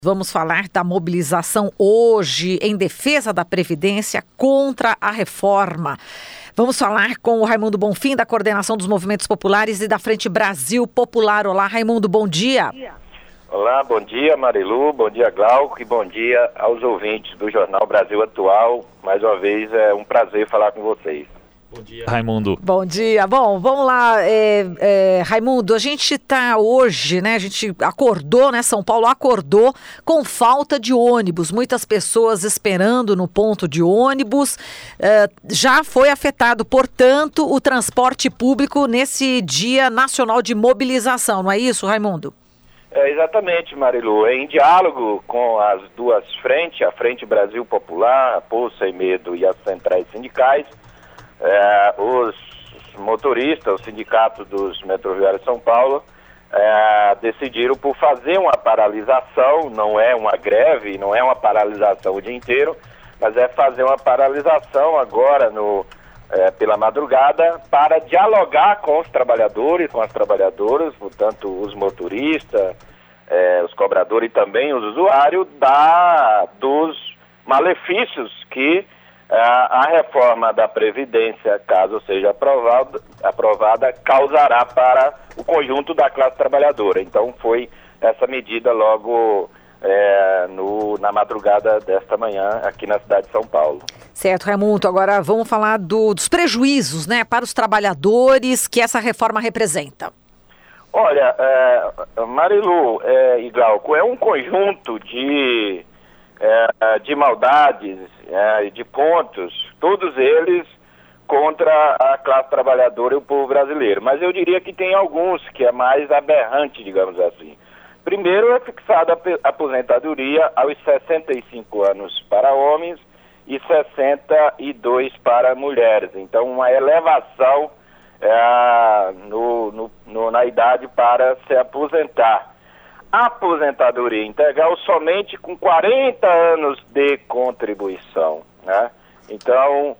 Vamos falar da mobilização hoje em defesa da Previdência contra a reforma. Vamos falar com o Raimundo Bonfim, da Coordenação dos Movimentos Populares e da Frente Brasil Popular. Olá, Raimundo, bom dia. Olá, bom dia, Marilu, bom dia, Glauco, e bom dia aos ouvintes do Jornal Brasil Atual. Mais uma vez, é um prazer falar com vocês. Bom dia, Raimundo. Bom dia. Bom, vamos lá, Raimundo, a gente está hoje, né, a gente acordou, né, São Paulo acordou com falta de ônibus, muitas pessoas esperando no ponto de ônibus, já foi afetado, portanto, o transporte público nesse Dia Nacional de Mobilização, não é isso, Raimundo? Exatamente, Marilu. Em diálogo com as duas frentes, a Frente Brasil Popular, a Povo Sem Medo e as centrais sindicais, os motoristas, o Sindicato dos Metroviários de São Paulo, decidiram por fazer uma paralisação, não é uma greve, não é uma paralisação o dia inteiro, mas é fazer uma paralisação agora pela madrugada para dialogar com os trabalhadores, com as trabalhadoras, portanto os motoristas, os cobradores e também os usuários dos malefícios que a reforma da Previdência, caso seja aprovada, causará para o conjunto da classe trabalhadora. Então foi essa medida logo na madrugada desta manhã aqui na cidade de São Paulo. Certo, Raimundo. Agora vamos falar dos prejuízos, né, para os trabalhadores que essa reforma representa. Olha, Marilu e Glauco, é um conjunto de maldades, de pontos, todos eles contra a classe trabalhadora e o povo brasileiro. Mas eu diria que tem alguns que é mais aberrante, digamos assim. Primeiro é fixada a aposentadoria aos 65 anos para homens e 62 para mulheres. Então, uma elevação na idade para se aposentar. A aposentadoria integral somente com 40 anos de contribuição, né? Então,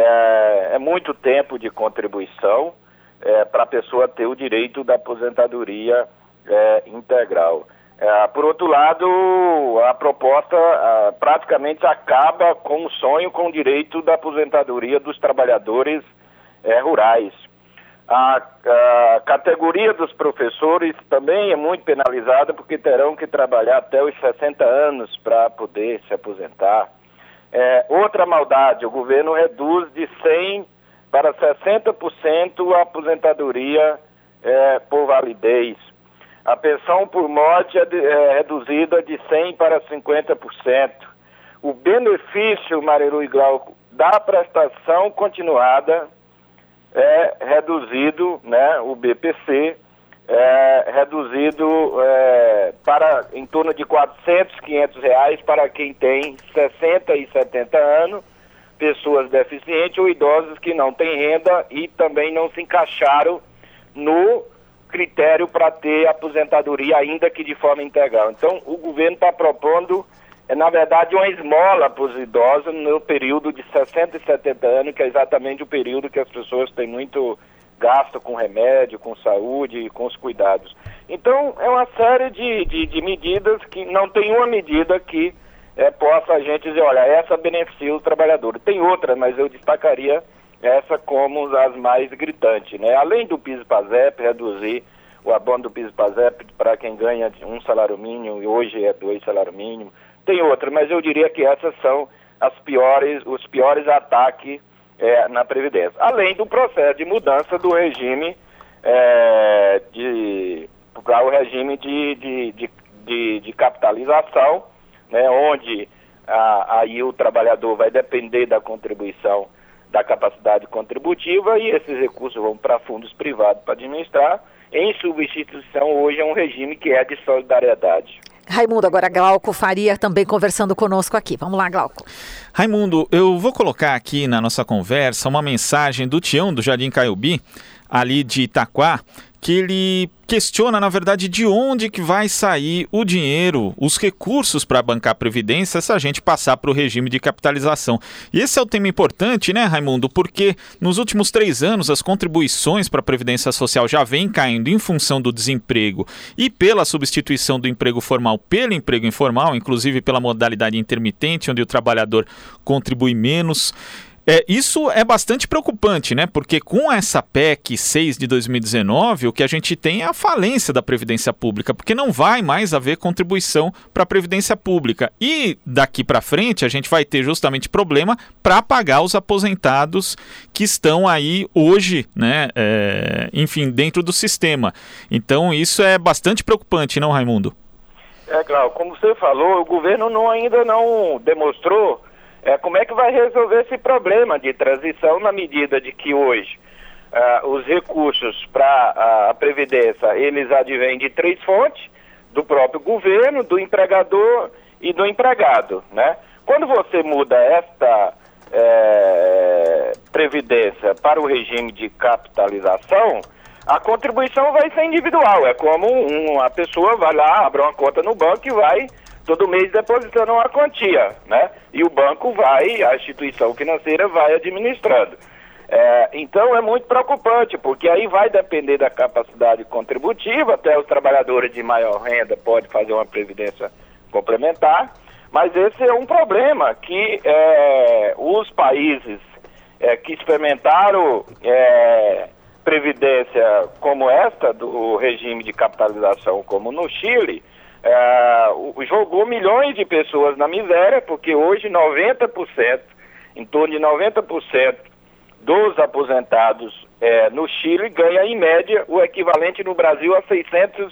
é muito tempo de contribuição para a pessoa ter o direito da aposentadoria integral. Por outro lado, a proposta praticamente acaba com o sonho, com o direito da aposentadoria dos trabalhadores rurais. A categoria dos professores também é muito penalizada porque terão que trabalhar até os 60 anos para poder se aposentar. Outra maldade, o governo reduz de 100% para 60% a aposentadoria por validez. A pensão por morte é reduzida de 100% para 50%. O benefício, Marilu e Glauco, da prestação continuada é reduzido, né, o BPC é reduzido para em torno de R$400, R$500 para quem tem 60 e 70 anos, pessoas deficientes ou idosos que não têm renda e também não se encaixaram no critério para ter aposentadoria, ainda que de forma integral. Então, o governo está propondo, na verdade, uma esmola para os idosos no período de 60 e 70 anos, que é exatamente o período que as pessoas têm muito gasto com remédio, com saúde e com os cuidados. Então, é uma série de medidas que não tem uma medida que possa a gente dizer, olha, essa beneficia o trabalhador. Tem outras, mas eu destacaria essa como as mais gritantes, né? Além do PIS/PASEP, reduzir o abono do PIS/PASEP para quem ganha um salário mínimo e hoje é 2 salários mínimos. Tem outra, mas eu diria que essas são os piores ataques na Previdência. Além do processo de mudança do regime para o regime de capitalização, né, onde aí o trabalhador vai depender da contribuição, da capacidade contributiva, e esses recursos vão para fundos privados para administrar, em substituição hoje a um regime que é de solidariedade. Raimundo, agora Glauco Faria também conversando conosco aqui. Vamos lá, Glauco. Raimundo, eu vou colocar aqui na nossa conversa uma mensagem do Tião do Jardim Caiubi, ali de Itaquá, que ele questiona, na verdade, de onde que vai sair o dinheiro, os recursos para bancar a Previdência se a gente passar para o regime de capitalização. E esse é o tema importante, né, Raimundo? Porque nos últimos 3 anos as contribuições para a Previdência Social já vêm caindo em função do desemprego e pela substituição do emprego formal pelo emprego informal, inclusive pela modalidade intermitente, onde o trabalhador contribui menos. Isso é bastante preocupante, né? Porque com essa PEC 6 de 2019, o que a gente tem é a falência da Previdência Pública, porque não vai mais haver contribuição para a Previdência Pública. E daqui para frente a gente vai ter justamente problema para pagar os aposentados que estão aí hoje, né? Enfim, dentro do sistema. Então isso é bastante preocupante, não, Raimundo? Claro, como você falou, o governo ainda não demonstrou como é que vai resolver esse problema de transição na medida de que hoje os recursos para a Previdência, eles advêm de 3 fontes, do próprio governo, do empregador e do empregado, né? Quando você muda esta Previdência para o regime de capitalização, a contribuição vai ser individual, é como uma pessoa vai lá, abre uma conta no banco e vai todo mês depositando uma quantia, né? E o banco a instituição financeira vai administrando. Então é muito preocupante, porque aí vai depender da capacidade contributiva, até os trabalhadores de maior renda podem fazer uma previdência complementar, mas esse é um problema que os países que experimentaram previdência como esta, do regime de capitalização, como no Chile, jogou milhões de pessoas na miséria, porque hoje 90%, em torno de 90% dos aposentados no Chile ganha em média o equivalente no Brasil a 600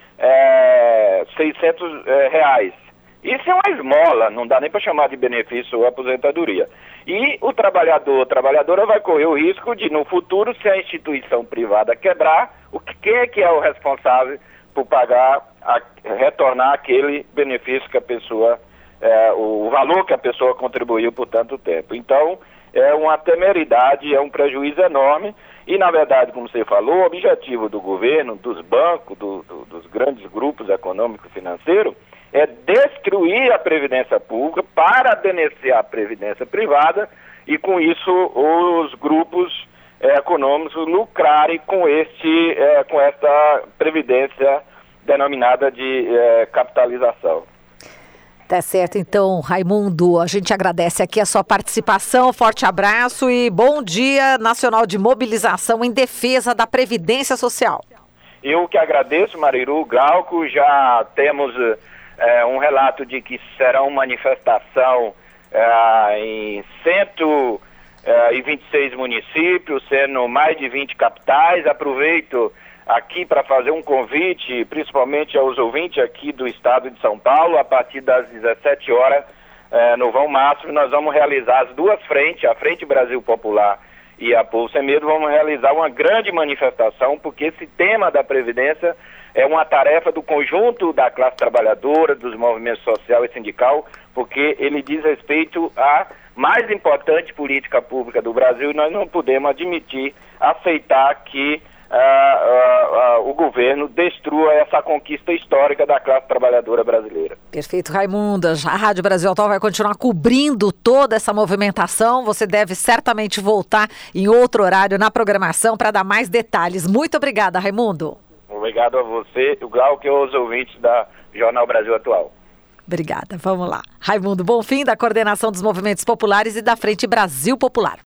reais. Isso é uma esmola, não dá nem para chamar de benefício ou aposentadoria. E o trabalhador, a trabalhadora vai correr o risco de, no futuro, se a instituição privada quebrar, quem é que é o responsável por pagar, retornar aquele benefício que a pessoa, o valor que a pessoa contribuiu por tanto tempo. Então, é uma temeridade, é um prejuízo enorme e, na verdade, como você falou, o objetivo do governo, dos bancos, dos grandes grupos econômico-financeiros, é destruir a Previdência Pública para beneficiar a Previdência Privada e, com isso, os grupos econômicos lucrarem com esta Previdência denominada de capitalização. Tá certo, então, Raimundo, a gente agradece aqui a sua participação, forte abraço e bom dia nacional de mobilização em defesa da Previdência Social. Eu que agradeço, Mariru, Glauco, já temos um relato de que será uma manifestação em 126 municípios, sendo mais de 20 capitais. Aproveito aqui para fazer um convite, principalmente aos ouvintes aqui do estado de São Paulo. A partir das 17 horas, no Vão Máximo, nós vamos realizar as 2 frentes, a Frente Brasil Popular e a Povo Sem Medo, vamos realizar uma grande manifestação, porque esse tema da Previdência é uma tarefa do conjunto da classe trabalhadora, dos movimentos social e sindical, porque ele diz respeito à mais importante política pública do Brasil e nós não podemos aceitar que o governo destrua essa conquista histórica da classe trabalhadora brasileira. Perfeito, Raimundo. A Rádio Brasil Atual vai continuar cobrindo toda essa movimentação. Você deve certamente voltar em outro horário na programação para dar mais detalhes. Muito obrigada, Raimundo. Obrigado a você, o Glauco e aos ouvintes da Jornal Brasil Atual. Obrigada, vamos lá. Raimundo Bonfim, da Coordenação dos Movimentos Populares e da Frente Brasil Popular.